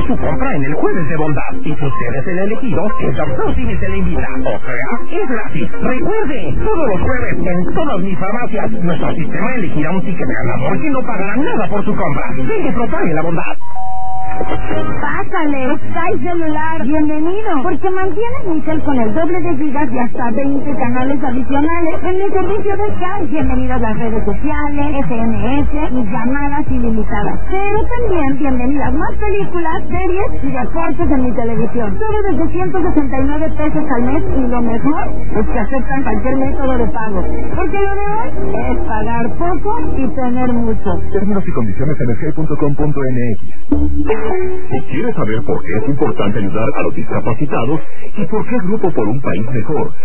su compra en el Jueves de Bondad. Y si usted es el elegido, el Dr. Simi se le invita. O sea, es gratis. Recuerde, todos los jueves en todas mis farmacias, nuestro sistema elegirá un ticket ganador que no pagará nada por su compra. Deje propague la bondad. Pásale, Sky Celular, bienvenido, porque mantienes mi cel con el doble de gigas y hasta 20 canales adicionales en el servicio de Sky. Bienvenidas las redes sociales, SMS y llamadas ilimitadas. Pero también bienvenidas más películas, series y deportes en mi televisión. Todo desde 169 pesos al mes y lo mejor es que aceptan cualquier método de pago. Porque lo de hoy es pagar poco y tener mucho. Términos y condiciones en sky.com.mx. Si quieres saber por qué es importante ayudar a los discapacitados y por qué Grupo por un País Mejor